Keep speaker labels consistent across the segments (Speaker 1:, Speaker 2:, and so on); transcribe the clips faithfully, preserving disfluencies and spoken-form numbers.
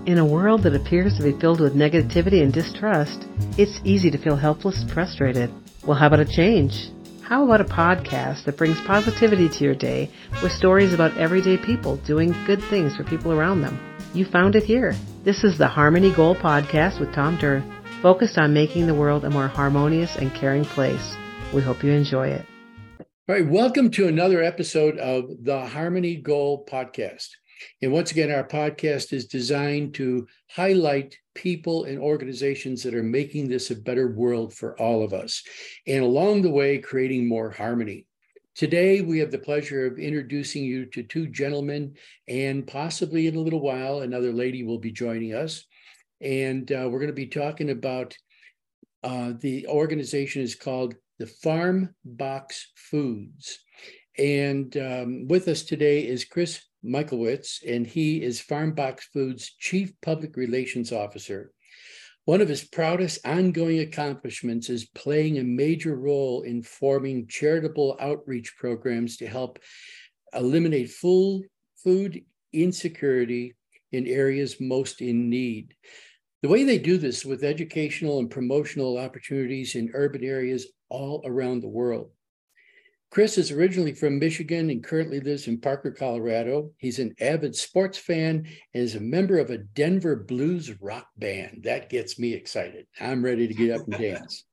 Speaker 1: In a world that appears to be filled with negativity and distrust, it's easy to feel helpless and frustrated. Well, how about a change? How about a podcast that brings positivity to your day with stories about everyday people doing good things for people around them? You found it here. This is the Harmony Goal Podcast with Tom Durth, focused on making the world a more harmonious and caring place. We hope you enjoy it.
Speaker 2: All right, welcome to another episode of the Harmony Goal Podcast. And once again, our podcast is designed to highlight people and organizations that are making this a better world for all of us, and along the way, creating more harmony. Today, we have the pleasure of introducing you to two gentlemen, and possibly in a little while, another lady will be joining us. And uh, we're going to be talking about uh, the organization is called the Farm Box Foods. And um, with us today is Chris Michaelwitz, and he is Farm Box Foods Chief Public Relations Officer. One of his proudest ongoing accomplishments is playing a major role in forming charitable outreach programs to help eliminate full food insecurity in areas most in need. The way they do this with educational and promotional opportunities in urban areas all around the world. Chris is originally from Michigan and currently lives in Parker, Colorado. He's an avid sports fan and is a member of a Denver blues rock band. That gets me excited. I'm ready to get up and dance.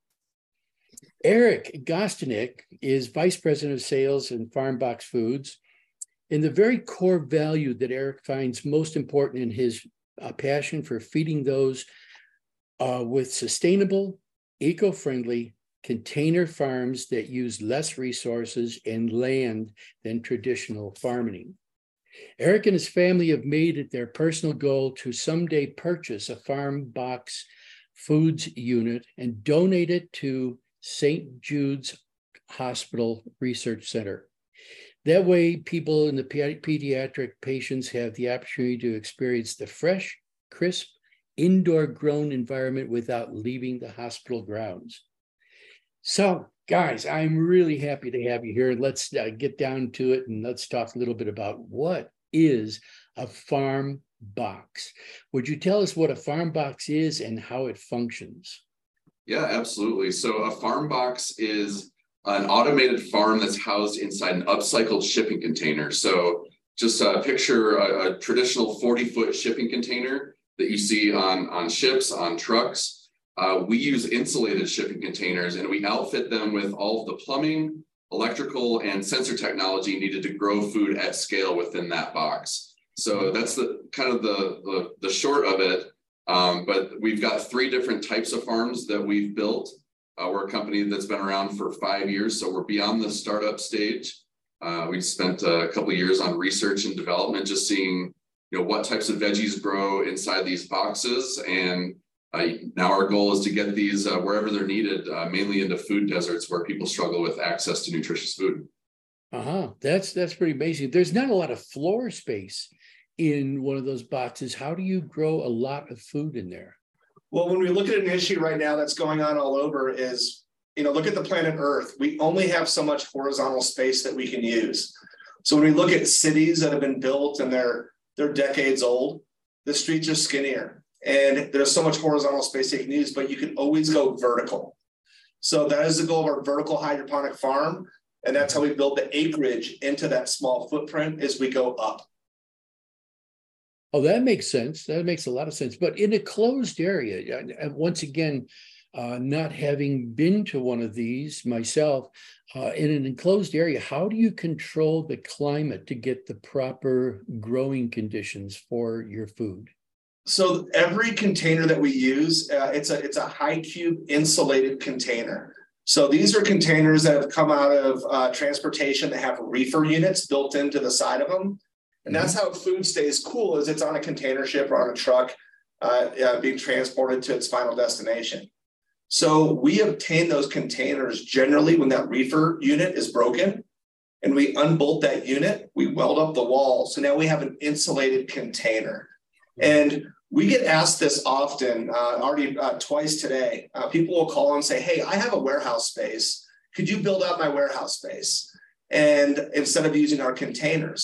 Speaker 2: Eric Gostinek is Vice President of Sales in Farm Box Foods. And the very core value that Eric finds most important in his uh, passion for feeding those uh, with sustainable, eco-friendly, container farms that use less resources and land than traditional farming. Eric and his family have made it their personal goal to someday purchase a Farm Box Foods unit and donate it to Saint Jude's Hospital Research Center. That way, people in the pediatric patients have the opportunity to experience the fresh, crisp, indoor-grown environment without leaving the hospital grounds. So, guys, I'm really happy to have you here. Let's uh, get down to it, and let's talk a little bit about what is a farm box. Would you tell us what a farm box is and how it functions?
Speaker 3: Yeah, absolutely. So a farm box is an automated farm that's housed inside an upcycled shipping container. So just uh, picture a, a traditional forty-foot shipping container that you see on, on ships, on trucks. Uh, we use insulated shipping containers, and we outfit them with all of the plumbing, electrical, and sensor technology needed to grow food at scale within that box. So that's the kind of the, the, the short of it. Um, but we've got three different types of farms that we've built. Uh, we're a company that's been around for five years, so we're beyond the startup stage. Uh, we spent a couple of years on research and development, just seeing, you know, what types of veggies grow inside these boxes. And Uh, now our goal is to get these uh, wherever they're needed, uh, mainly into food deserts where people struggle with access to nutritious food.
Speaker 2: Uh-huh. That's that's pretty amazing. There's not a lot of floor space in one of those boxes. How do you grow a lot of food in there?
Speaker 4: Well, when we look at an issue right now that's going on all over is, you know, look at the planet Earth. We only have so much horizontal space that we can use. So when we look at cities that have been built and they're they're decades old, the streets are skinnier. And there's so much horizontal space they can use, but you can always go vertical. So that is the goal of our vertical hydroponic farm. And that's how we build the acreage into that small footprint as we go up.
Speaker 2: Oh, that makes sense. That makes a lot of sense. But in a closed area, once again, uh, not having been to one of these myself, uh, in an enclosed area, how do you control the climate to get the proper growing conditions for your food?
Speaker 4: So every container that we use, uh, it's a it's a high cube insulated container. So these are containers that have come out of uh, transportation that have reefer units built into the side of them. And that's how food stays cool, is it's on a container ship or on a truck uh, uh, being transported to its final destination. So we obtain those containers generally when that reefer unit is broken, and we unbolt that unit, we weld up the wall. So now we have an insulated container. And we get asked this often, uh, already uh, twice today. Uh, people will call and say, hey, I have a warehouse space. Could you build out my warehouse space? And instead of using our containers.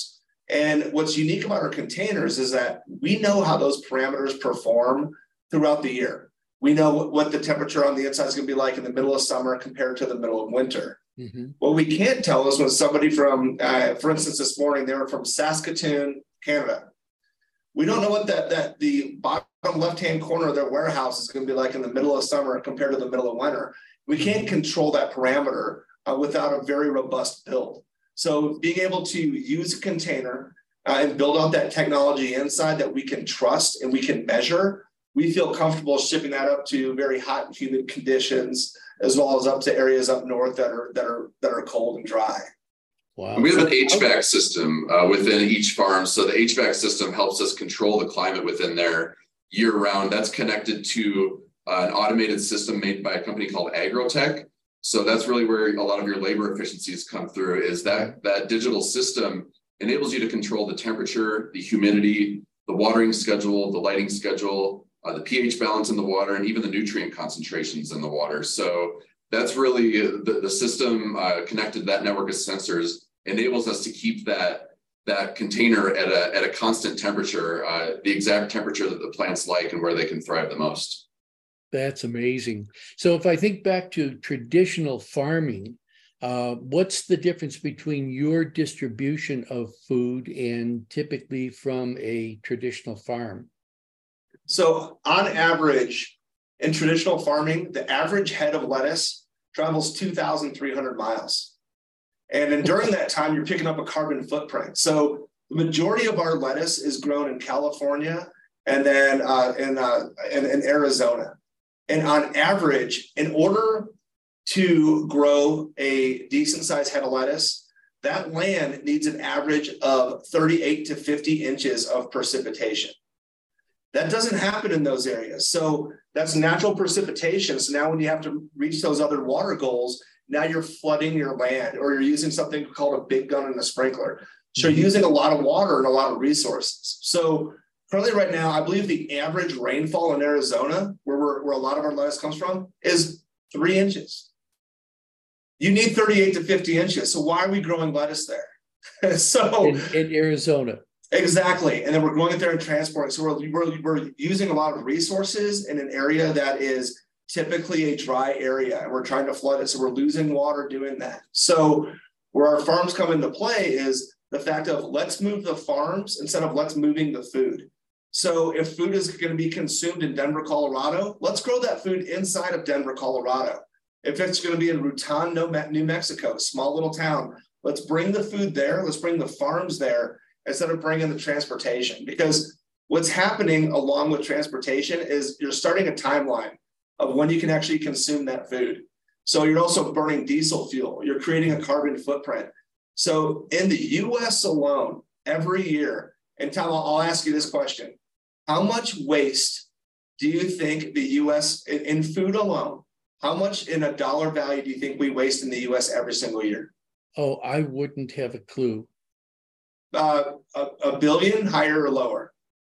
Speaker 4: And what's unique about our containers is that we know how those parameters perform throughout the year. We know what the temperature on the inside is going to be like in the middle of summer compared to the middle of winter. Mm-hmm. What we can't tell is when somebody from, uh, for instance, this morning, they were from Saskatoon, Canada. We don't know what that, that the bottom left-hand corner of their warehouse is going to be like in the middle of summer compared to the middle of winter. We can't control that parameter uh, without a very robust build. So being able to use a container uh, and build out that technology inside that we can trust and we can measure, we feel comfortable shipping that up to very hot and humid conditions, as well as up to areas up north that are that are that are cold and dry.
Speaker 3: Wow. We have an H V A C system uh, within each farm. So the H V A C system helps us control the climate within there year round. That's connected to uh, an automated system made by a company called Agrotech. So that's really where a lot of your labor efficiencies come through, is that that digital system enables you to control the temperature, the humidity, the watering schedule, the lighting schedule, uh, the pH balance in the water, and even the nutrient concentrations in the water. So that's really the, the system uh, connected to that network of sensors enables us to keep that, that container at a, at a constant temperature, uh, the exact temperature that the plants like and where they can thrive the most.
Speaker 2: That's amazing. So if I think back to traditional farming, uh, what's the difference between your distribution of food and typically from a traditional farm?
Speaker 4: So on average, in traditional farming, the average head of lettuce travels two thousand three hundred miles. And then during that time, you're picking up a carbon footprint. So the majority of our lettuce is grown in California and then uh, in, uh, in, in Arizona. And on average, in order to grow a decent sized head of lettuce, that land needs an average of thirty-eight to fifty inches of precipitation. That doesn't happen in those areas. So that's natural precipitation. So now when you have to reach those other water goals, now you're flooding your land, or you're using something called a big gun and a sprinkler. So you're using a lot of water and a lot of resources. So currently right now, I believe the average rainfall in Arizona, where, we're, where a lot of our lettuce comes from, is three inches. You need thirty-eight to fifty inches. So why are we growing lettuce there? so
Speaker 2: in, in Arizona.
Speaker 4: Exactly. And then we're going there and transporting. So we're, we're, we're using a lot of resources in an area that is typically a dry area, and we're trying to flood it. So we're losing water doing that. So where our farms come into play is the fact of let's move the farms instead of let's moving the food. So if food is going to be consumed in Denver, Colorado, let's grow that food inside of Denver, Colorado. If it's going to be in Rutan, New Mexico, small little town, let's bring the food there. Let's bring the farms there instead of bringing the transportation. Because what's happening along with transportation is you're starting a timeline of when you can actually consume that food. So you're also burning diesel fuel. You're creating a carbon footprint. So in the U S alone, every year, and Tom, I'll ask you this question. How much waste do you think the U S, in, in food alone, how much in a dollar value do you think we waste in the U S every single year?
Speaker 2: Oh, I wouldn't have a clue.
Speaker 4: Uh, a, a billion, higher or lower?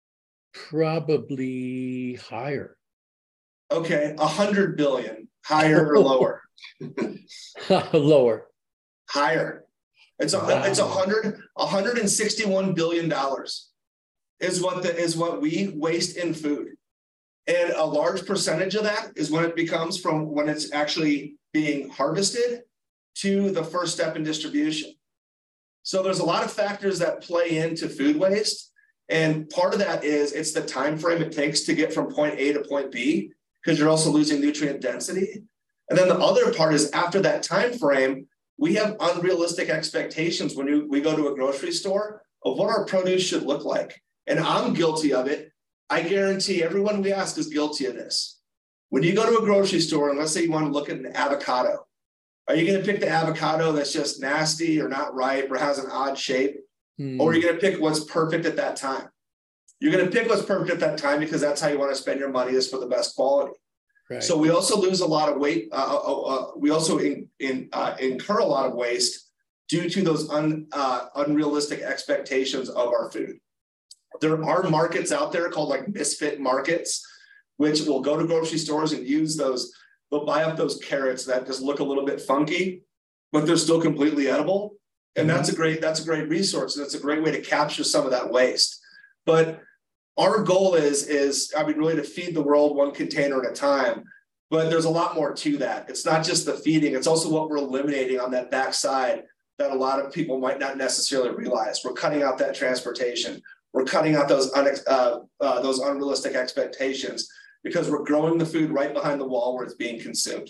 Speaker 2: Probably higher.
Speaker 4: Okay, a hundred billion, higher or lower?
Speaker 2: Lower.
Speaker 4: Higher. It's a wow. it's a hundred, a hundred and sixty-one billion dollars is what the is what we waste in food. And a large percentage of that is when it becomes from when it's actually being harvested to the first step in distribution. So there's a lot of factors that play into food waste. And part of that is it's the time frame it takes to get from point A to point B, because you're also losing nutrient density. And then the other part is after that time frame, we have unrealistic expectations when you, we go to a grocery store of what our produce should look like. And I'm guilty of it. I guarantee everyone we ask is guilty of this. When you go to a grocery store, and let's say you want to look at an avocado, are you going to pick the avocado that's just nasty or not ripe or has an odd shape? Hmm. Or are you going to pick what's perfect at that time? You're going to pick what's perfect at that time because that's how you want to spend your money, is for the best quality. Right. So we also lose a lot of weight. Uh, uh, uh, we also in, in, uh, incur a lot of waste due to those un, uh, unrealistic expectations of our food. There are markets out there called like misfit markets, which will go to grocery stores and use those. They'll buy up those carrots that just look a little bit funky, but they're still completely edible. And that's a great, that's a great resource. And it's a great way to capture some of that waste. But our goal is, is, I mean, really to feed the world one container at a time. But there's a lot more to that. It's not just the feeding, it's also what we're eliminating on that backside that a lot of people might not necessarily realize. We're cutting out that transportation. We're cutting out those, un, uh, uh, those unrealistic expectations because we're growing the food right behind the wall where it's being consumed.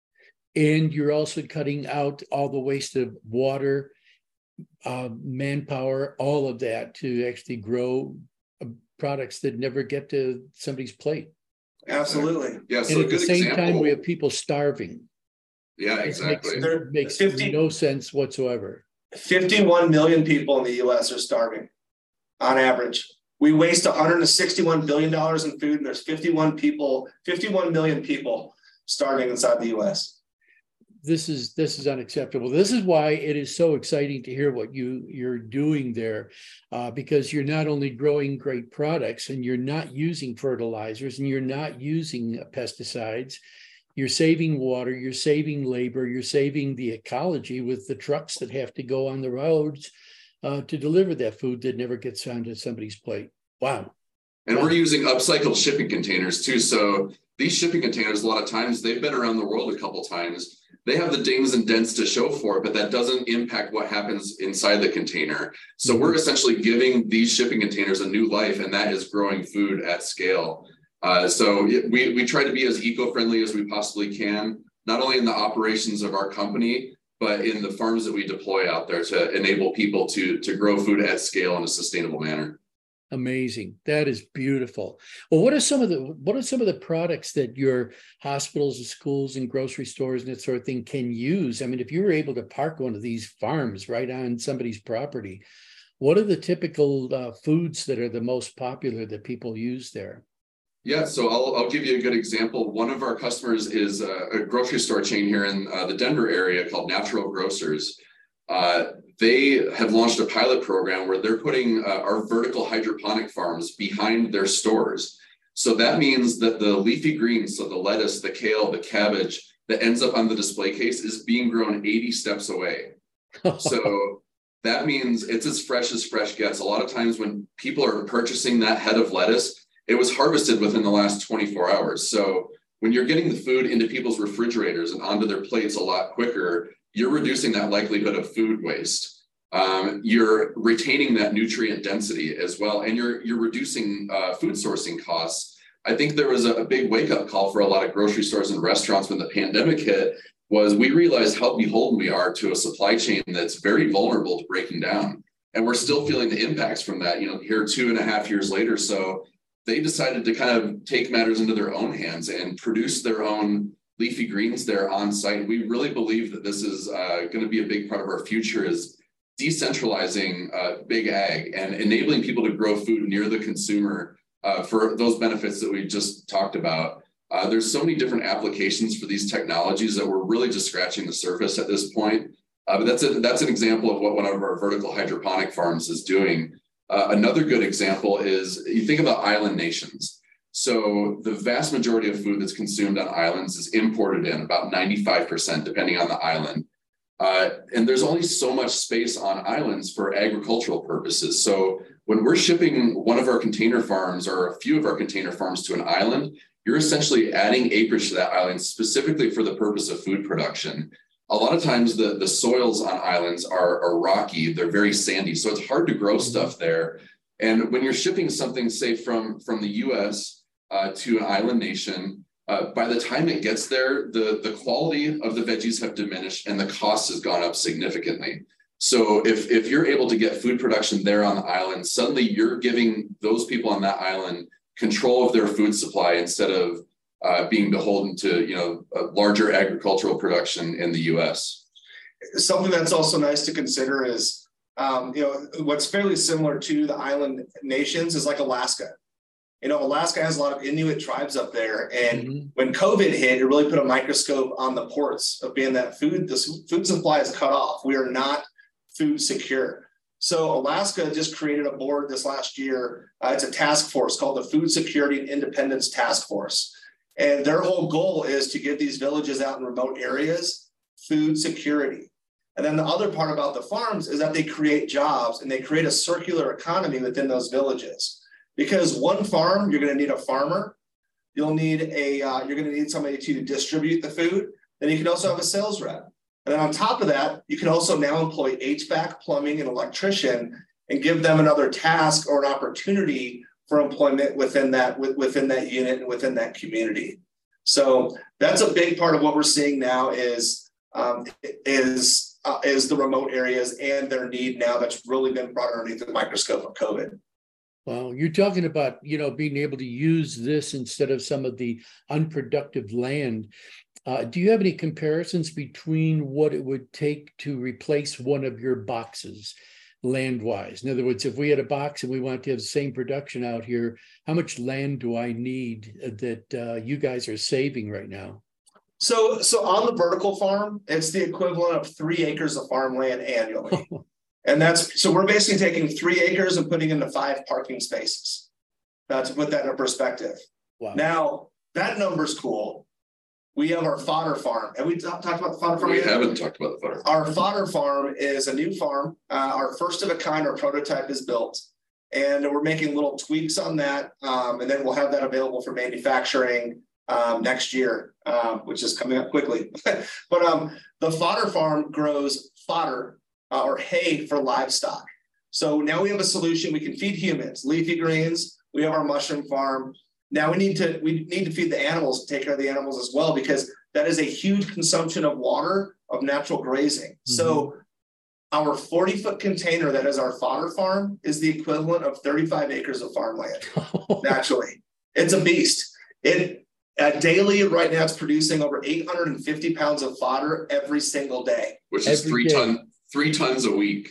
Speaker 2: And you're also cutting out all the waste of water, uh, manpower, all of that to actually grow uh, products that never get to somebody's plate.
Speaker 4: Absolutely.
Speaker 3: Yeah. So
Speaker 2: and
Speaker 3: a
Speaker 2: at
Speaker 3: good
Speaker 2: the same
Speaker 3: example,
Speaker 2: time, we have people starving.
Speaker 3: Yeah,
Speaker 2: It
Speaker 3: exactly.
Speaker 2: makes, it makes
Speaker 4: fifty
Speaker 2: no sense whatsoever.
Speaker 4: fifty-one million people in the U S are starving on average. We waste one hundred sixty-one billion dollars in food, and there's fifty-one people, fifty-one million people starving inside the U S.
Speaker 2: This is this is unacceptable. This is why it is so exciting to hear what you you're doing there, uh, because you're not only growing great products and you're not using fertilizers and you're not using pesticides. You're saving water, you're saving labor, you're saving the ecology with the trucks that have to go on the roads uh, to deliver that food that never gets onto somebody's plate. Wow.
Speaker 3: And
Speaker 2: wow.
Speaker 3: we're using upcycled shipping containers too. So these shipping containers, a lot of times, they've been around the world a couple of times. They have the dings and dents to show for it, but that doesn't impact what happens inside the container. So mm-hmm. we're essentially giving these shipping containers a new life, and that is growing food at scale. Uh, so we, we try to be as eco-friendly as we possibly can, not only in the operations of our company, but in the farms that we deploy out there to enable people to, to grow food at scale in a sustainable manner.
Speaker 2: Amazing. That is beautiful. Well, what are some of the what are some of the products that your hospitals and schools and grocery stores and that sort of thing can use? I mean, if you were able to park one of these farms right on somebody's property, what are the typical uh, foods that are the most popular that people use there?
Speaker 3: Yeah, so I'll, I'll give you a good example. One of our customers is a, a grocery store chain here in uh, the Denver area called Natural Grocers. Uh, they have launched a pilot program where they're putting uh, our vertical hydroponic farms behind their stores. So that means that the leafy greens, so the lettuce, the kale, the cabbage that ends up on the display case is being grown eighty steps away. So that means it's as fresh as fresh gets. A lot of times when people are purchasing that head of lettuce, it was harvested within the last twenty-four hours. So when you're getting the food into people's refrigerators and onto their plates a lot quicker, you're reducing that likelihood of food waste. Um, you're retaining that nutrient density as well, and you're you're reducing uh, food sourcing costs. I think there was a, a big wake-up call for a lot of grocery stores and restaurants when the pandemic hit, was we realized how beholden we are to a supply chain that's very vulnerable to breaking down. And we're still feeling the impacts from that, you know, here two and a half years later. So they decided to kind of take matters into their own hands and produce their own leafy greens there on site. We really believe that this is uh, going to be a big part of our future, is decentralizing uh, big ag and enabling people to grow food near the consumer uh, for those benefits that we just talked about. Uh, there's so many different applications for these technologies that we're really just scratching the surface at this point. Uh, but that's a, that's an example of what one of our vertical hydroponic farms is doing. Uh, another good example is you think about island nations. So the vast majority of food that's consumed on islands is imported in, about ninety-five percent, depending on the island. Uh, and there's only so much space on islands for agricultural purposes. So when we're shipping one of our container farms or a few of our container farms to an island, you're essentially adding acreage to that island specifically for the purpose of food production. A lot of times the, the soils on islands are, are rocky, they're very sandy, so it's hard to grow stuff there. And when you're shipping something, say from, from the U S uh, to an island nation, uh, by the time it gets there, the, the quality of the veggies have diminished and the cost has gone up significantly. So if, if you're able to get food production there on the island, suddenly you're giving those people on that island control of their food supply instead of uh, being beholden to, you know, a larger agricultural production in the U S.
Speaker 4: Something that's also nice to consider is, um, you know, what's fairly similar to the island nations is like Alaska. You know, Alaska has a lot of Inuit tribes up there. And mm-hmm. when COVID hit, it really put a microscope on the ports of being that food, the food supply is cut off. We are not food secure. So Alaska just created a board this last year. Uh, it's a task force called the Food Security and Independence Task Force. And their whole goal is to give these villages out in remote areas food security. And then the other part about the farms is that they create jobs and they create a circular economy within those villages. Because one farm, you're going to need a farmer. You'll need a, uh, you're going to need somebody to distribute the food. Then you can also have a sales rep. And then on top of that, you can also now employ H V A C, plumbing, and electrician and give them another task or an opportunity for employment within that, within that unit and within that community. So that's a big part of what we're seeing now is, um, is, uh, is the remote areas and their need now that's really been brought underneath the microscope of COVID.
Speaker 2: Well, you're talking about, you know, being able to use this instead of some of the unproductive land. Uh, do you have any comparisons between what it would take to replace one of your boxes land-wise? In other words, if we had a box and we want to have the same production out here, how much land do I need that uh, you guys are saving right now?
Speaker 4: So, so on the vertical farm, it's the equivalent of three acres of farmland annually. And that's, so we're basically taking three acres and putting into five parking spaces. Uh, to put that in perspective. Wow. Now, that number's cool. We have our fodder farm. Have we talked about the fodder farm?
Speaker 3: We
Speaker 4: yet?
Speaker 3: haven't talked about the fodder farm.
Speaker 4: Our fodder farm is a new farm. Uh, our first of a kind, our prototype is built. And we're making little tweaks on that. Um, and then we'll have that available for manufacturing um, next year, um, which is coming up quickly. But um, the fodder farm grows fodder uh, or hay for livestock. So now we have a solution. We can feed humans, leafy greens. We have our mushroom farm. Now we need to we need to feed the animals, take care of the animals as well, because that is a huge consumption of water, of natural grazing. Mm-hmm. So our forty foot container that is our fodder farm is the equivalent of thirty-five acres of farmland. Naturally, it's a beast. It uh, daily right now it's producing over eight hundred fifty pounds of fodder every single day,
Speaker 3: which is
Speaker 2: every
Speaker 3: three
Speaker 2: day.
Speaker 3: ton three tons a week.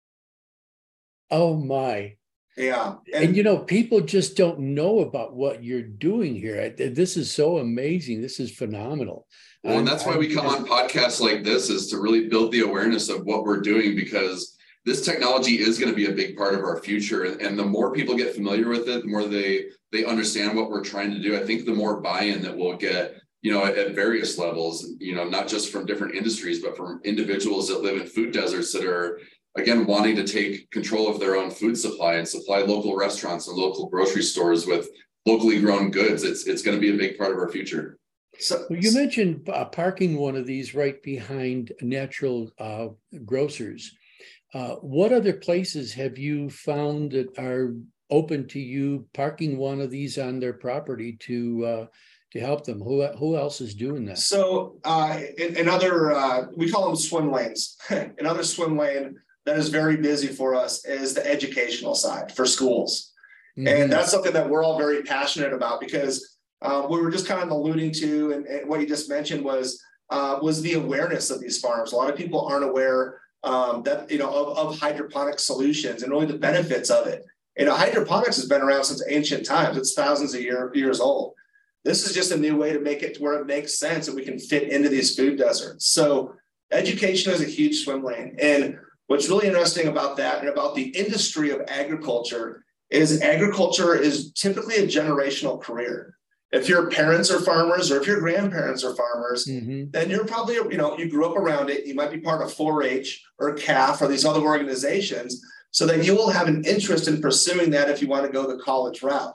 Speaker 2: Oh my.
Speaker 4: Yeah.
Speaker 2: And, and, you know, people just don't know about what you're doing here. This is so amazing. This is phenomenal.
Speaker 3: Well, and that's why we come on podcasts like this, is to really build the awareness of what we're doing, because this technology is going to be a big part of our future. And the more people get familiar with it, the more they they understand what we're trying to do. I think the more buy-in that we'll get, you know, at, at various levels, you know, not just from different industries, but from individuals that live in food deserts that are, again, wanting to take control of their own food supply and supply local restaurants and local grocery stores with locally grown goods. It's it's going to be a big part of our future.
Speaker 2: So well, you mentioned uh, parking one of these right behind natural uh, grocers. Uh, what other places have you found that are open to you parking one of these on their property to uh, to help them? Who who else is doing that? So
Speaker 4: uh, in, in other, uh, we call them swim lanes. Another swim lane that is very busy for us is the educational side for schools. Mm-hmm. And that's something that we're all very passionate about, because uh, we were just kind of alluding to, and, and what you just mentioned was, uh, was the awareness of these farms. A lot of people aren't aware um, that, you know, of, of hydroponic solutions and really the benefits of it. You know, hydroponics has been around since ancient times. It's thousands of year, years old. This is just a new way to make it to where it makes sense and we can fit into these food deserts. So education is a huge swim lane. And what's really interesting about that and about the industry of agriculture is agriculture is typically a generational career. If your parents are farmers or if your grandparents are farmers, mm-hmm. then you're probably, you know, you grew up around it. You might be part of four H or C A F or these other organizations, so that you will have an interest in pursuing that if you want to go the college route.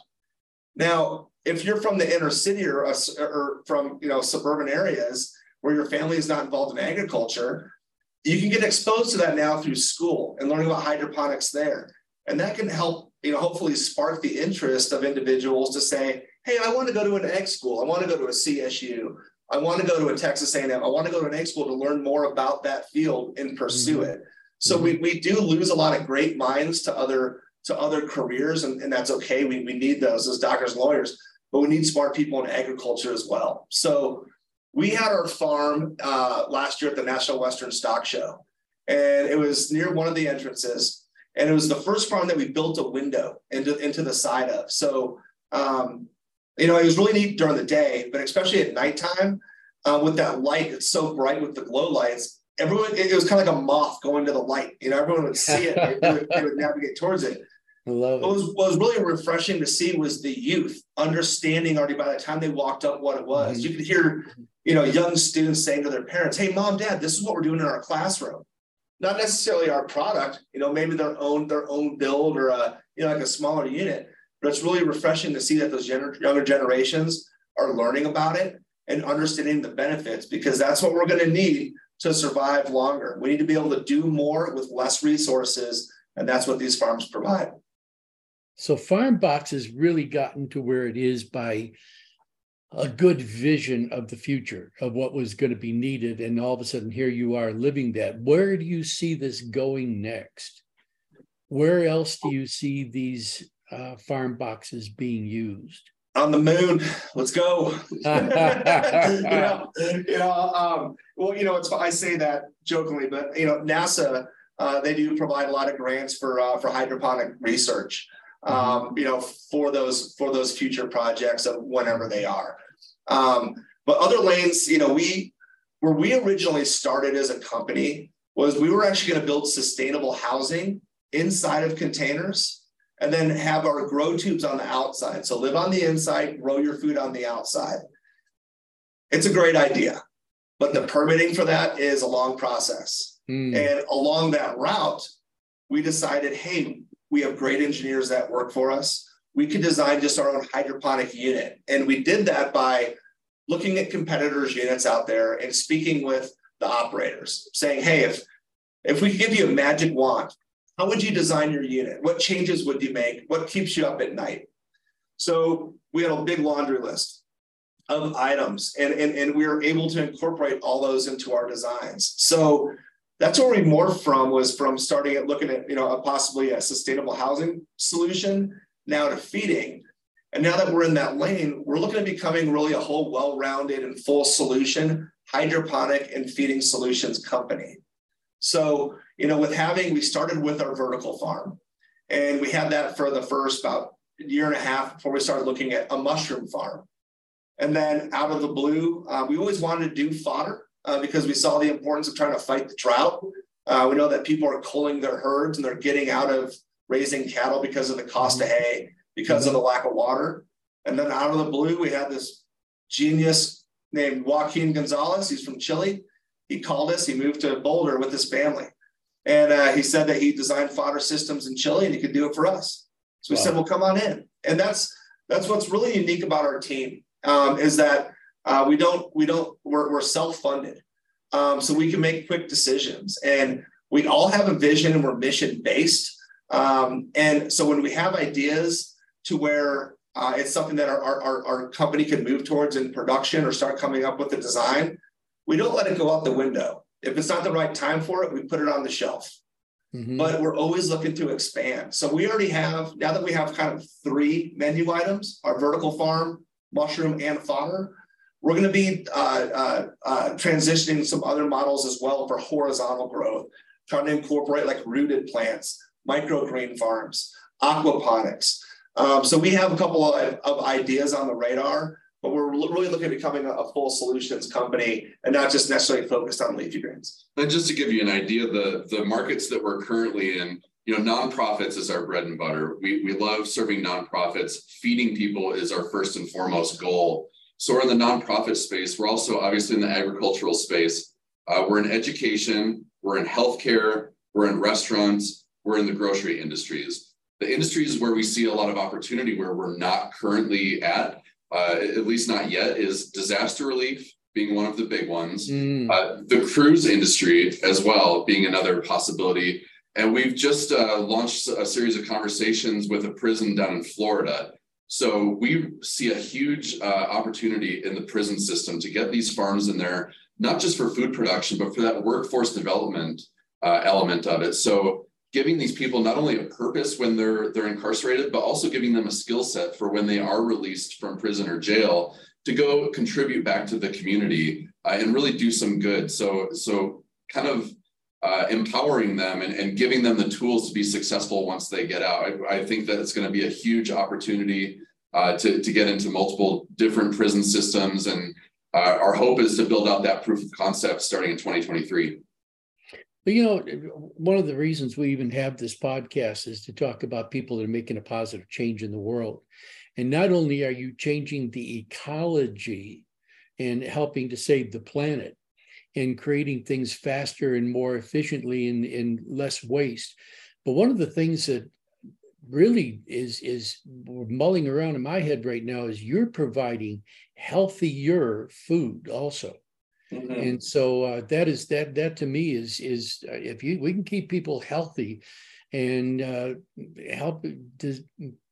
Speaker 4: Now, if you're from the inner city or, or from, you know, suburban areas where your family is not involved in agriculture, you can get exposed to that now through school and learning about hydroponics there. And that can help, you know, hopefully spark the interest of individuals to say, hey, I want to go to an ag school. I want to go to a C S U. I want to go to a Texas A and M. I want to go to an ag school to learn more about that field and pursue mm-hmm. it. So mm-hmm. we, we do lose a lot of great minds to other to other careers, and, and that's okay. We, we need those as doctors, lawyers, but we need smart people in agriculture as well. So we had our farm uh, last year at the National Western Stock Show, and it was near one of the entrances. And it was the first farm that we built a window into, into the side of. So, um, you know, it was really neat during the day, but especially at nighttime uh, with that light, it's so bright with the glow lights. Everyone, it, it was kind of like a moth going to the light. You know, everyone would see it, they, they, would, they would navigate towards it.
Speaker 2: I love it.
Speaker 4: What was, what was really refreshing to see was the youth understanding already by the time they walked up what it was. Mm-hmm. You could hear, you know, young students saying to their parents, hey, mom, dad, this is what we're doing in our classroom. not necessarily our product, you know, maybe their own, their own build or a, you know, like a smaller unit, but it's really refreshing to see that those gener- younger generations are learning about it and understanding the benefits, because that's what we're going to need to survive longer. We need to be able to do more with less resources, and that's what these farms provide.
Speaker 2: So FarmBox has really gotten to where it is by a good vision of the future of what was going to be needed. And all of a sudden, here you are living that. Where do you see this going next? Where else do you see these uh, farm boxes being used?
Speaker 4: On the moon, let's go. you know, you know um, well, you know, it's, I say that jokingly, but, you know, NASA, uh, they do provide a lot of grants for, uh, for hydroponic research. Um, you know, for those for those future projects of whenever they are. Um, but other lanes, you know, we where we originally started as a company was we were actually going to build sustainable housing inside of containers and then have our grow tubes on the outside. So live on the inside, grow your food on the outside. It's a great idea, but the permitting for that is a long process. Mm. And along that route, we decided, hey, we have great engineers that work for us. We could design just our own hydroponic unit. And we did that by looking at competitors' units out there and speaking with the operators, saying, hey, if, if we could give you a magic wand, how would you design your unit? What changes would you make? What keeps you up at night? So we had a big laundry list of items, and, and, and we were able to incorporate all those into our designs. So that's where we morphed from, was from starting at looking at, you know, a possibly a sustainable housing solution now to feeding. And now that we're in that lane, we're looking at becoming really a whole well-rounded and full solution hydroponic and feeding solutions company. So, you know, with having, we started with our vertical farm, and we had that for the first about a year and a half before we started looking at a mushroom farm. And then out of the blue, uh, we always wanted to do fodder. Uh, because we saw the importance of trying to fight the drought. Uh, we know that people are culling their herds and they're getting out of raising cattle because of the cost of hay, because of the lack of water. And then out of the blue, we had this genius named Joaquin Gonzalez. He's from Chile. He called us. He moved to Boulder with his family. And uh, he said that he designed fodder systems in Chile and he could do it for us. So we wow. said, well, come on in. And that's that's what's really unique about our team, um, is that Uh, we don't, we don't, we're, we're self-funded. Um, so we can make quick decisions, and we all have a vision and we're mission based. Um, and so when we have ideas to where uh, it's something that our, our, our company can move towards in production or start coming up with the design, we don't let it go out the window. If it's not the right time for it, we put it on the shelf. Mm-hmm. But we're always looking to expand. So we already have, now that we have kind of three menu items, our vertical farm, mushroom, and fodder, we're going to be uh, uh, uh, transitioning some other models as well for horizontal growth, trying to incorporate like rooted plants, microgreen farms, aquaponics. Um, so we have a couple of, of ideas on the radar, but we're really looking at becoming a, a full solutions company and not just necessarily focused on leafy greens.
Speaker 3: And just to give you an idea, the, the markets that we're currently in, you know, nonprofits is our bread and butter. We, we love serving nonprofits. Feeding people is our first and foremost goal. So we're in the nonprofit space. We're also obviously in the agricultural space. Uh, we're in education. We're in healthcare. We're in restaurants. We're in the grocery industries. The industries where we see a lot of opportunity where we're not currently at, uh, at least not yet, is disaster relief being one of the big ones. Mm. Uh, the cruise industry as well being another possibility. And we've just uh, launched a series of conversations with a prison down in Florida. So we see a huge uh, opportunity in the prison system to get these farms in there, not just for food production, but for that workforce development uh, element of it. So giving these people not only a purpose when they're they're incarcerated, but also giving them a skill set for when they are released from prison or jail to go contribute back to the community uh, and really do some good. So, so kind of uh, empowering them and, and giving them the tools to be successful once they get out. I, I think that it's going to be a huge opportunity uh, to, to get into multiple different prison systems. And uh, our hope is to build out that proof of concept starting in twenty twenty-three.
Speaker 2: But, you know, one of the reasons we even have this podcast is to talk about people that are making a positive change in the world. And not only are you changing the ecology and helping to save the planet, and creating things faster and more efficiently and, and less waste. But one of the things that really is is mulling around in my head right now is you're providing healthier food also. Mm-hmm. And so uh, that is that that to me is is uh, if you we can keep people healthy and uh, help to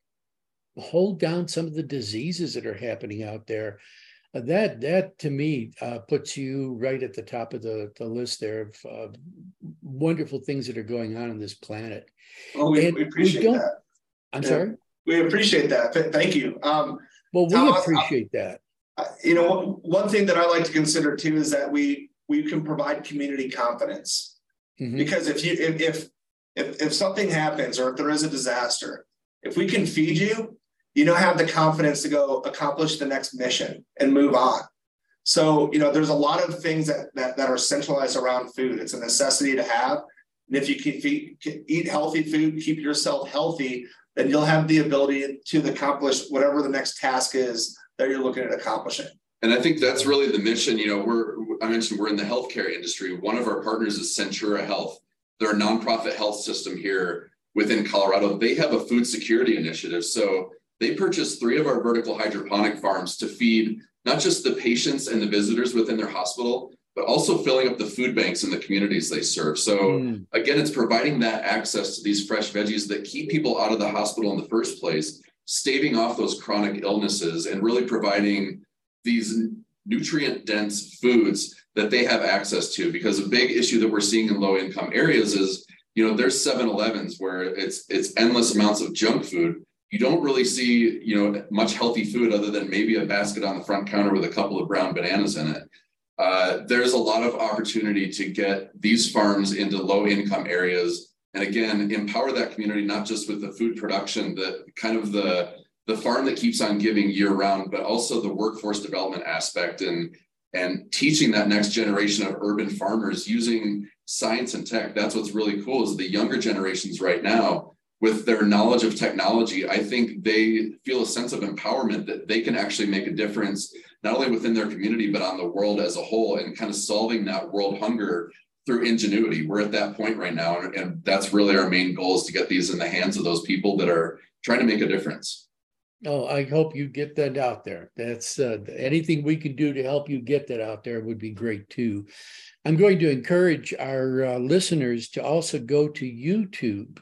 Speaker 2: hold down some of the diseases that are happening out there, uh, that that to me uh, puts you right at the top of the, the list there of uh, wonderful things that are going on on this planet.
Speaker 4: Oh, we, we appreciate we that.
Speaker 2: I'm
Speaker 4: yeah,
Speaker 2: sorry?
Speaker 4: We appreciate that. Thank you. Um,
Speaker 2: well, we
Speaker 4: Thomas,
Speaker 2: appreciate I, that.
Speaker 4: You know, one thing that I like to consider too is that we we can provide community confidence. Mm-hmm. Because if you if, if if if something happens or if there is a disaster, if we can feed you, you don't have the confidence to go accomplish the next mission and move on. So, you know, there's a lot of things that that, that are centralized around food. It's a necessity to have. And if you can, feed, can eat healthy food, keep yourself healthy, then you'll have the ability to accomplish whatever the next task is that you're looking at accomplishing.
Speaker 3: And I think that's really the mission. You know, we're, I mentioned we're in the healthcare industry. One of our partners is Centura Health. They're a nonprofit health system here within Colorado. They have a food security initiative. So they purchased three of our vertical hydroponic farms to feed not just the patients and the visitors within their hospital, but also filling up the food banks in the communities they serve. So mm. again, it's providing that access to these fresh veggies that keep people out of the hospital in the first place, staving off those chronic illnesses and really providing these nutrient dense foods that they have access to. Because a big issue that we're seeing in low income areas is, you know, there's seven elevens where it's it's endless amounts of junk food. You don't really see, you know, much healthy food other than maybe a basket on the front counter with a couple of brown bananas in it. Uh, there's a lot of opportunity to get these farms into low income areas. And again, empower that community, not just with the food production, the kind of the, the farm that keeps on giving year round, but also the workforce development aspect and, and teaching that next generation of urban farmers using science and tech. That's what's really cool is the younger generations right now, with their knowledge of technology, I think they feel a sense of empowerment that they can actually make a difference, not only within their community, but on the world as a whole, and kind of solving that world hunger through ingenuity. We're at that point right now. And, and that's really our main goal, is to get these in the hands of those people that are trying to make a difference.
Speaker 2: Oh, I hope you get that out there. That's uh, anything we can do to help you get that out there would be great too. I'm going to encourage our uh, listeners to also go to YouTube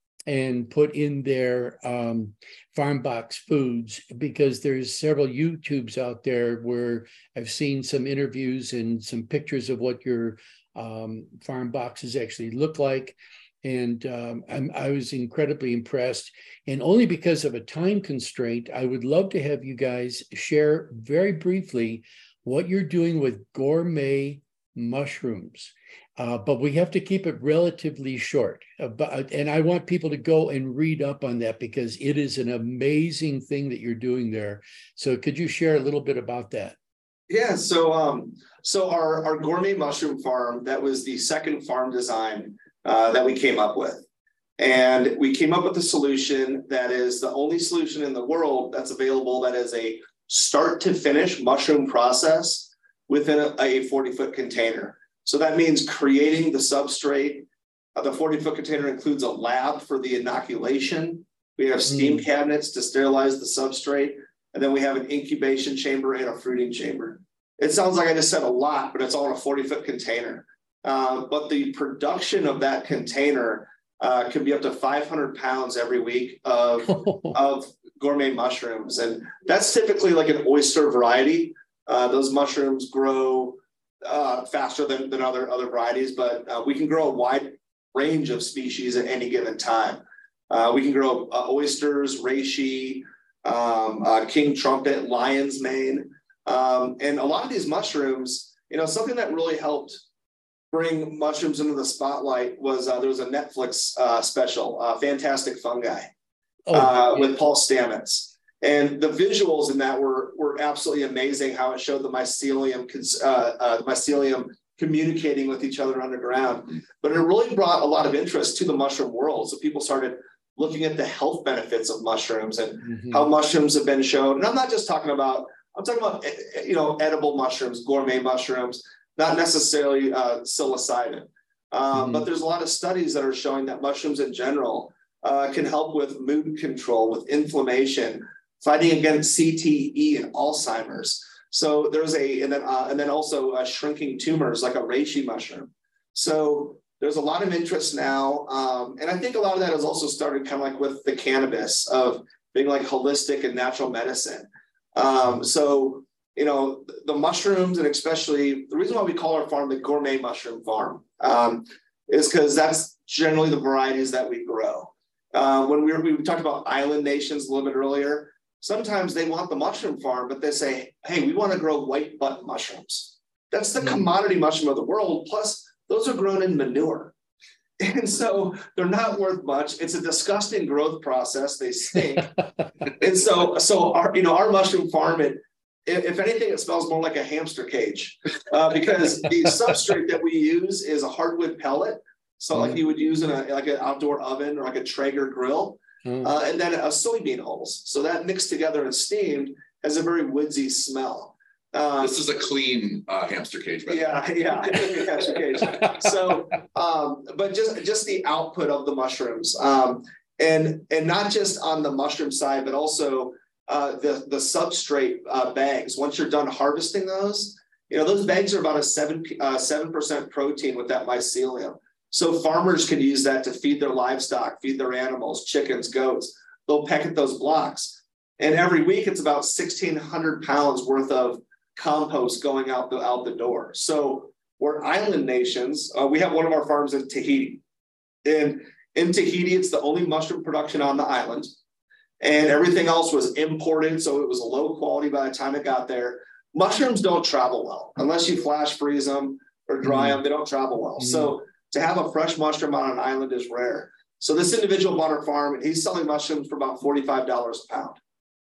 Speaker 2: and put in their um, FarmBox Foods, because there's several YouTubes out there where I've seen some interviews and some pictures of what your um, farm boxes actually look like. And um, I'm, I was incredibly impressed. And only because of a time constraint, I would love to have you guys share very briefly what you're doing with gourmet mushrooms. Uh, but we have to keep it relatively short. Uh, but, and I want people to go and read up on that, because it is an amazing thing that you're doing there. So could you share a little bit about that?
Speaker 4: Yeah, so um, so our, our gourmet mushroom farm, that was the second farm design uh, that we came up with. And we came up with a solution that is the only solution in the world that's available that is a start to finish mushroom process within a, a forty foot container. So that means creating the substrate. Uh, the forty foot container includes a lab for the inoculation. We have steam mm. cabinets to sterilize the substrate. And then we have an incubation chamber and a fruiting chamber. It sounds like I just said a lot, but it's all in a forty foot container. Uh, but the production of that container uh, can be up to five hundred pounds every week of, of gourmet mushrooms. And that's typically like an oyster variety. Uh, those mushrooms grow uh, faster than, than other, other varieties, but uh, we can grow a wide range of species at any given time. Uh, we can grow uh, oysters, reishi, um, uh, king trumpet, lion's mane. Um, and a lot of these mushrooms, you know, something that really helped bring mushrooms into the spotlight was uh, there was a Netflix uh, special, uh, Fantastic Fungi, oh, uh, yeah. with Paul Stamets. And the visuals in that were were absolutely amazing. How it showed the mycelium, uh, uh, the mycelium communicating with each other underground. But it really brought a lot of interest to the mushroom world. So people started looking at the health benefits of mushrooms and mm-hmm. how mushrooms have been shown. And I'm not just talking about, I'm talking about, you know, edible mushrooms, gourmet mushrooms. not necessarily uh, psilocybin. Um,
Speaker 2: Mm-hmm.
Speaker 4: But there's a lot of studies that are showing that mushrooms in general uh, can help with mood control, with inflammation, fighting against C T E and Alzheimer's. So there's a, and then, uh, and then also uh, shrinking tumors like a reishi mushroom. So there's a lot of interest now. Um, and I think a lot of that has also started kind of like with the cannabis of being like holistic and natural medicine. Um, so, you know, the mushrooms, and especially the reason why we call our farm the Gourmet Mushroom Farm um, is because that's generally the varieties that we grow. Uh, when we, were, we talked about island nations a little bit earlier, sometimes they want the mushroom farm, but they say, hey, we want to grow white button mushrooms. That's the mm. commodity mushroom of the world. Plus, those are grown in manure. And so they're not worth much. It's a disgusting growth process. They stink. And so, so our, you know, our mushroom farm, it, if anything, it smells more like a hamster cage uh, because the substrate that we use is a hardwood pellet. So mm. like you would use in a, like an outdoor oven or like a Traeger grill. Mm. Uh, and then a soybean hulls. So that mixed together and steamed has a very woodsy smell. Um,
Speaker 3: this is a clean uh, hamster cage. By
Speaker 4: yeah, yeah, hamster cage. So, um, but just just the output of the mushrooms, um, and and not just on the mushroom side, but also uh, the the substrate uh, bags. Once you're done harvesting those, you know those bags are about a seven uh, seven percent protein with that mycelium. So farmers can use that to feed their livestock, feed their animals, chickens, goats. They'll peck at those blocks, and every week it's about sixteen hundred pounds worth of compost going out the out the door. So we're island nations. Uh, we have one of our farms in Tahiti. And in Tahiti, it's the only mushroom production on the island. And everything else was imported. So it was low quality by the time it got there. Mushrooms don't travel well. Unless you flash freeze them or dry mm-hmm. them, they don't travel well. Mm-hmm. So to have a fresh mushroom on an island is rare. So this individual bought our farm and he's selling mushrooms for about forty-five dollars a pound.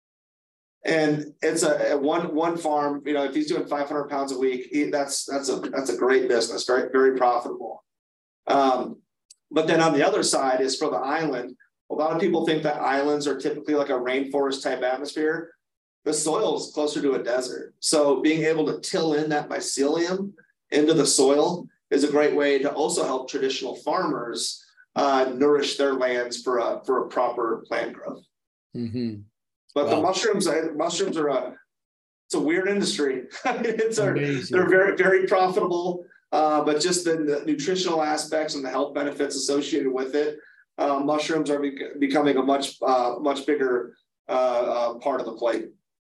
Speaker 4: And it's a, a one one farm, you know, if he's doing five hundred pounds a week, he, that's that's a that's a great business, very, very profitable. Um, but then on the other side is for the island. A lot of people think that islands are typically like a rainforest type atmosphere. The soil is closer to a desert. So being able to till in that mycelium into the soil is a great way to also help traditional farmers uh, nourish their lands for a, for a proper plant growth.
Speaker 2: Mm-hmm.
Speaker 4: But wow. the mushrooms, mushrooms are a, it's a weird industry. it's a, they're very, very profitable, uh, but just the, the nutritional aspects and the health benefits associated with it, uh, mushrooms are be- becoming a much, uh, much bigger uh, uh, part of the plate.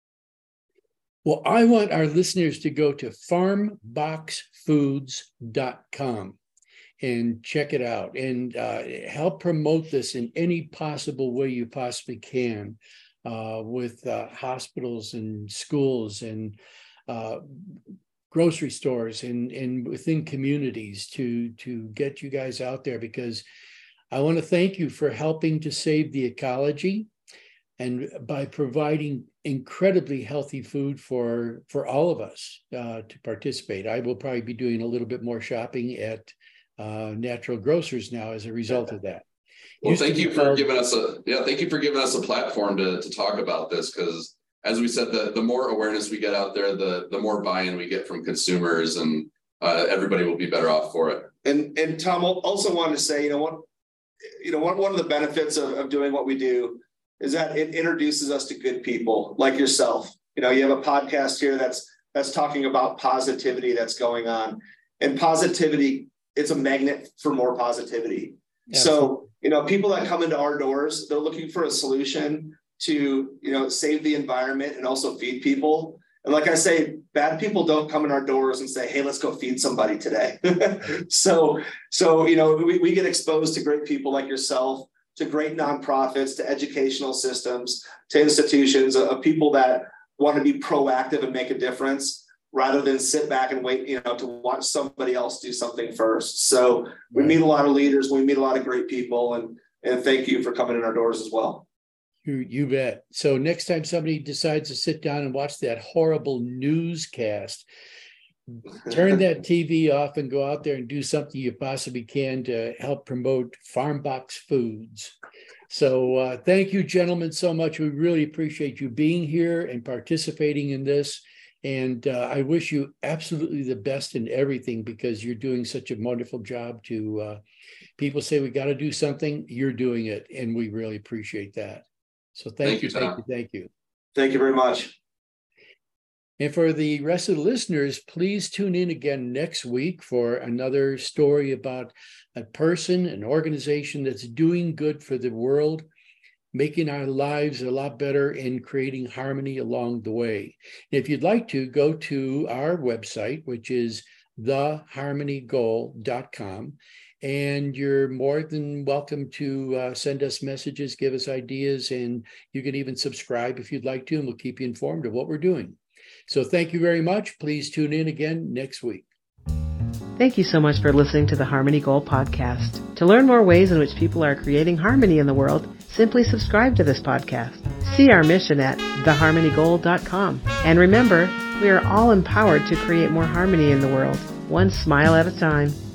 Speaker 2: Well, I want our listeners to go to farm box foods dot com and check it out and uh, help promote this in any possible way you possibly can. Uh, with uh, hospitals and schools and uh, grocery stores and, and within communities to, to get you guys out there, because I want to thank you for helping to save the ecology and by providing incredibly healthy food for, for all of us uh, to participate. I will probably be doing a little bit more shopping at uh, natural grocers now as a result of that.
Speaker 3: Well, thank you for giving us a yeah. Thank you for giving us a platform to to talk about this, because as we said, the the more awareness we get out there, the the more buy-in we get from consumers, and uh, everybody will be better off for it.
Speaker 4: And and Tom also wanted to say, you know what, you know one one of the benefits of, of doing what we do is that it introduces us to good people like yourself. You know, you have a podcast here that's that's talking about positivity that's going on, and positivity. It's a magnet for more positivity. Yeah, so, you know, people that come into our doors, they're looking for a solution to, you know, save the environment and also feed people. And like I say, bad people don't come in our doors and say, hey, let's go feed somebody today. so, so, you know, we, we get exposed to great people like yourself, to great nonprofits, to educational systems, to institutions, of people that want to be proactive and make a difference, rather than sit back and wait, you know, to watch somebody else do something first. So we meet a lot of leaders, we meet a lot of great people, and and thank you for coming in our doors as well.
Speaker 2: You, you bet. So next time somebody decides to sit down and watch that horrible newscast, turn that T V off and go out there and do something you possibly can to help promote Farm Box Foods. So uh, thank you, gentlemen, so much. We really appreciate you being here and participating in this. And uh, I wish you absolutely the best in everything, because you're doing such a wonderful job. To uh, people say we got to do something, you're doing it, and we really appreciate that. So thank, thank you, you thank you, thank you.
Speaker 4: Thank you very much.
Speaker 2: And for the rest of the listeners, please tune in again next week for another story about a person, an organization that's doing good for the world, making our lives a lot better, and creating harmony along the way. And if you'd like to, go to our website, which is the harmony goal dot com. And you're more than welcome to uh, send us messages, give us ideas, and you can even subscribe if you'd like to, and we'll keep you informed of what we're doing. So thank you very much. Please tune in again next week.
Speaker 1: Thank you so much for listening to the Harmony Goal podcast. To learn more ways in which people are creating harmony in the world, simply subscribe to this podcast. See our mission at the harmony goal dot com. And remember, we are all empowered to create more harmony in the world, one smile at a time.